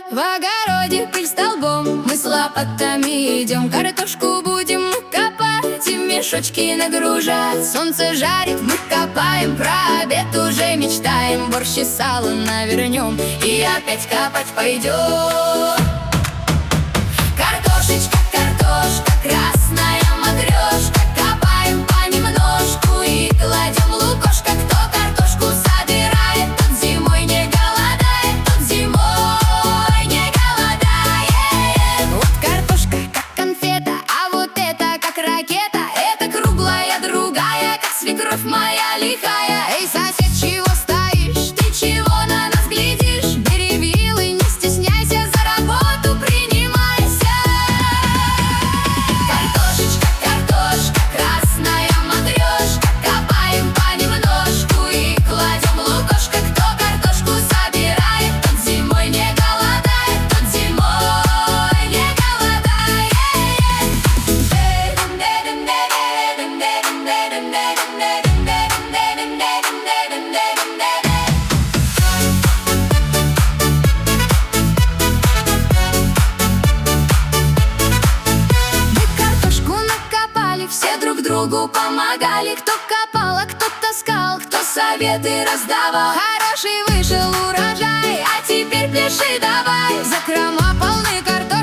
В огороде пыль столбом, мы с лопатами идем. Картошку будем копать и в мешочки нагружать. Солнце жарит, мы копаем, про обед уже мечтаем. Борщ и сало навернем и опять копать пойдем. Картошечка, картошка, красная матрешка, копаем понемножку и кладем лукошко. Кто картошку собирает, тот зимой не голодает, тот зимой не голодает. Вот картошка как конфета, а вот это как ракета. Это круглая, другая, как свекровь моя лихая. Эй, сосед, чего стоишь? Ты чего на нас глядишь? Бери вилы, не стесняйся, за работу принимайся. Картошечка, картошка, красная матрешка, копаем понемножку и кладем лукошко. Кто картошку собирает, тот зимой не голодает, тот зимой не голодает. Мы картошку накопали, все друг другу помогали. Кто копал, а кто таскал, кто советы раздавал. Хороший вышел урожай, а теперь пляши давай. Закрома полны картошки.